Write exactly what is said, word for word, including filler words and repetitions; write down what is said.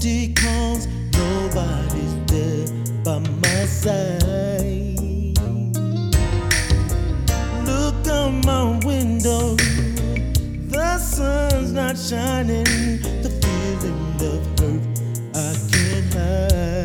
empty cause nobody's there by my side. Look out my window, the sun's not shining.